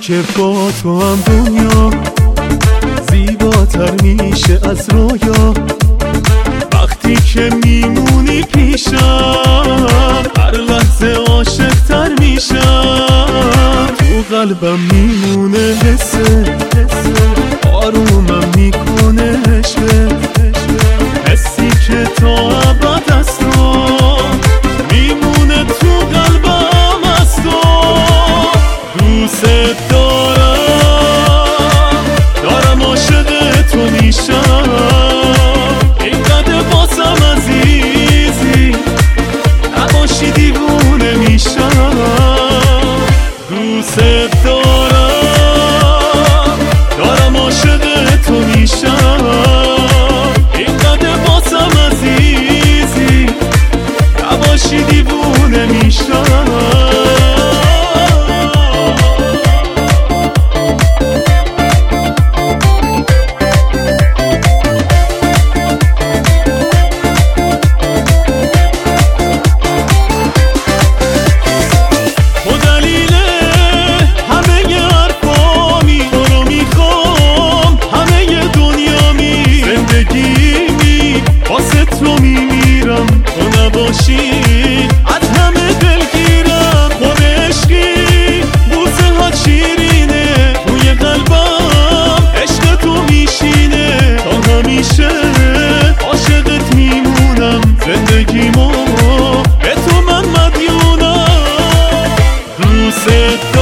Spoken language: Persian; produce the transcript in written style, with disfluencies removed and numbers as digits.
که با تو هم دنیا زیباتر میشه از رویا. وقتی که میمونی پیشم هر لحظه عاشق‌تر میشم. تو قلبم میمونه حسه آرومم میکنه حسی که تا ابد است و میمونه تو قلبم است و دوست دارم عاشق تو میشم. اینقدر بازم عزیزی نباشی دیوونه میشم. دوست دارم عاشق تو میشم. اینقدر بازم عزیزی نباشی دیوونه میشم. تو میمیرم تو نباشی از همه دلگیرم. خود عشقی بوسه ها شیرینه توی قلبم عشق تو میشینه. تا همیشه عاشقت میمونم زندگیمو به تو من مدیونم. دوست